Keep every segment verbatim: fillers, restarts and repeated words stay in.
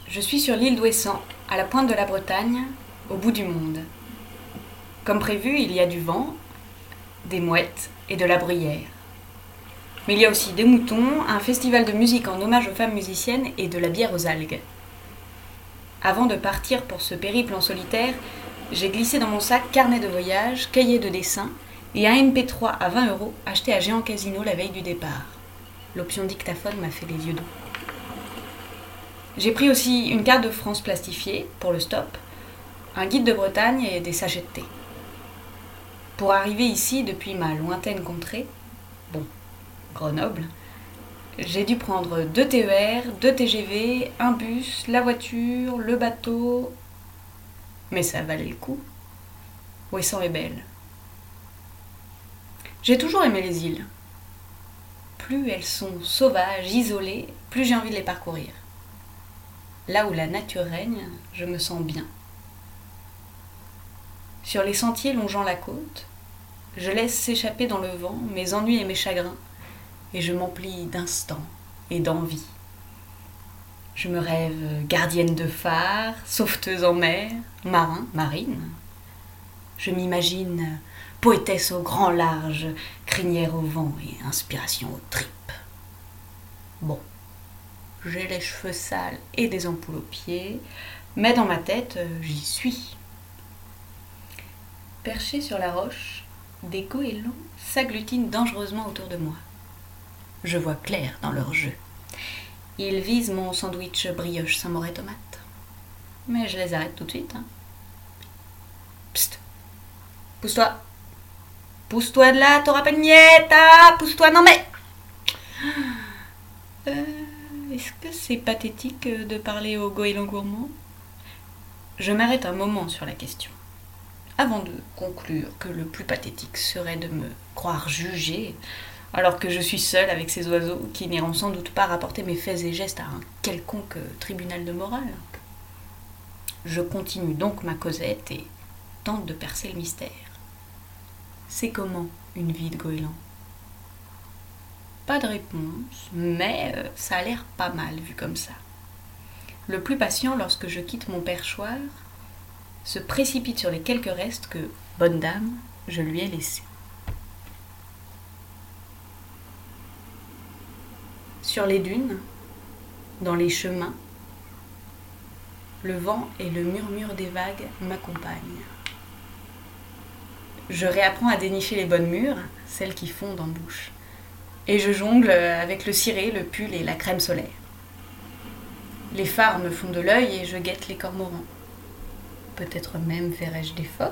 Je suis sur l'île d'Ouessant, à la pointe de la Bretagne, au bout du monde. Comme prévu, il y a du vent, des mouettes et de la bruyère. Mais il y a aussi des moutons, un festival de musique en hommage aux femmes musiciennes et de la bière aux algues. Avant de partir pour ce périple en solitaire, j'ai glissé dans mon sac carnet de voyage, cahier de dessin et un M P trois à vingt euros acheté à Géant Casino la veille du départ. L'option dictaphone m'a fait les yeux doux. J'ai pris aussi une carte de France plastifiée pour le stop, un guide de Bretagne et des sachets de thé. Pour arriver ici depuis ma lointaine contrée, bon, Grenoble, j'ai dû prendre deux T E R, deux T G V, un bus, la voiture, le bateau. Mais ça valait le coup. Ouessant est belle. J'ai toujours aimé les îles. Plus elles sont sauvages, isolées, plus j'ai envie de les parcourir. Là où la nature règne, je me sens bien. Sur les sentiers longeant la côte, je laisse s'échapper dans le vent mes ennuis et mes chagrins, et je m'emplis d'instants et d'envie. Je me rêve gardienne de phare, sauveteuse en mer, marin, marine. Je m'imagine poétesse au grand large, crinière au vent et inspiration aux tripes. Bon, j'ai les cheveux sales et des ampoules aux pieds, mais dans ma tête, j'y suis. Perché sur la roche, des goélands s'agglutinent dangereusement autour de moi. Je vois clair dans leur jeu. Ils visent mon sandwich brioche Saint-Mauré tomate. Mais je les arrête tout de suite. Hein. Psst, pousse-toi. Pousse-toi de là, t'auras pas de miette. Ah, pousse-toi, non mais... Euh, est-ce que c'est pathétique de parler aux goélands gourmands ? Je m'arrête un moment sur la question, avant de conclure que le plus pathétique serait de me croire jugée, alors que je suis seule avec ces oiseaux qui n'iront sans doute pas rapporter mes faits et gestes à un quelconque tribunal de morale. Je continue donc ma causette et tente de percer le mystère. C'est comment une vie de goéland ? Pas de réponse, mais ça a l'air pas mal vu comme ça. Le plus patient, lorsque je quitte mon perchoir, se précipite sur les quelques restes que, bonne dame, je lui ai laissés. Sur les dunes, dans les chemins, le vent et le murmure des vagues m'accompagnent. Je réapprends à dénicher les bonnes mûres, celles qui fondent en bouche, et je jongle avec le ciré, le pull et la crème solaire. Les phares me font de l'œil et je guette les cormorans. Peut-être même verrai-je des phoques.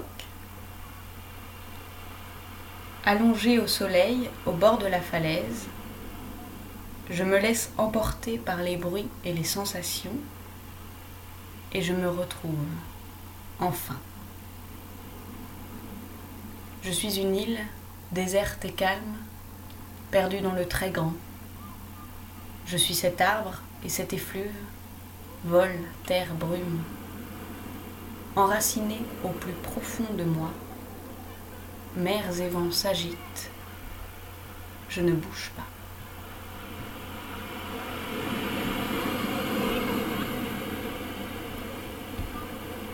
Allongée au soleil, au bord de la falaise, je me laisse emporter par les bruits et les sensations et je me retrouve, enfin. Je suis une île, déserte et calme, perdue dans le très grand. Je suis cet arbre et cet effluve, vol, terre, brume. Enraciné au plus profond de moi, mers et vents s'agitent, je ne bouge pas.